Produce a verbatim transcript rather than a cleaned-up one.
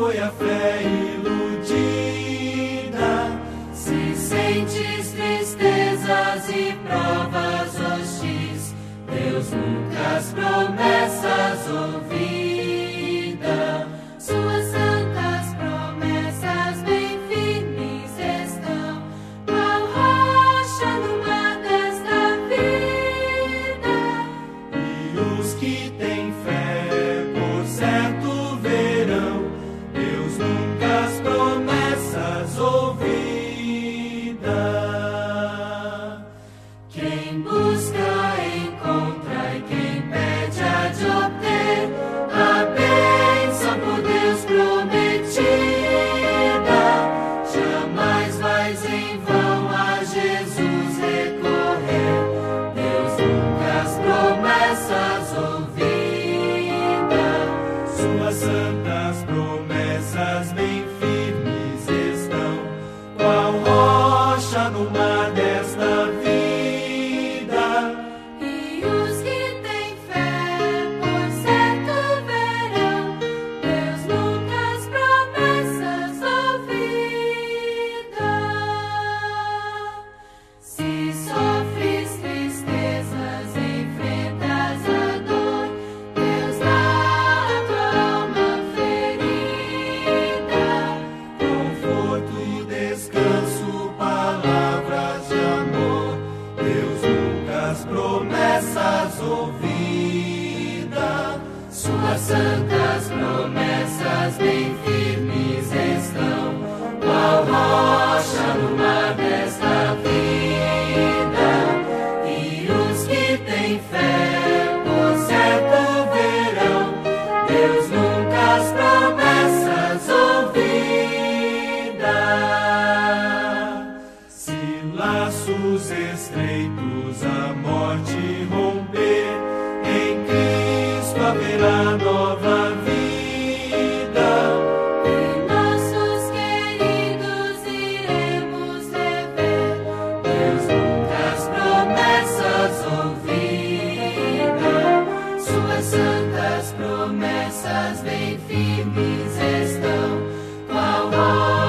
foi a fé iludida. Se sentes tristezas e provas hostis, Deus nunca as promessas ouvida. Suas santas promessas bem firmes estão, qual rocha no mar desta vida. E os que têm fé, por certo verão, Deus nunca as promessas ouvida. Quem busca encontra, e quem pede há de obter a bênção por Deus prometida. Jamais vais em vão a Jesus recorrer, Deus nunca as promessas ouvida. Suas santas promessas bem firmes estão, qual rocha no mar desta vida. E os que têm fé, por certo verão, Deus nunca as promessas ouvida. Se sofres tristezas, enfrentas a dor, Deus dá a tua alma ferida Conforto e descanso, palavras de amor, Deus nunca as promessas ouvida. Suas santas promessas bem firmes estão, qual rocha no mar desta vida. E os que têm fé, por certo verão, Deus nunca as promessas ouvida. Se laços estreitos a morte romper, em Cristo haverá nova vida. E nossos queridos iremos rever, Deus nunca as promessas ouvida. Suas santas promessas bem firmes estão, qual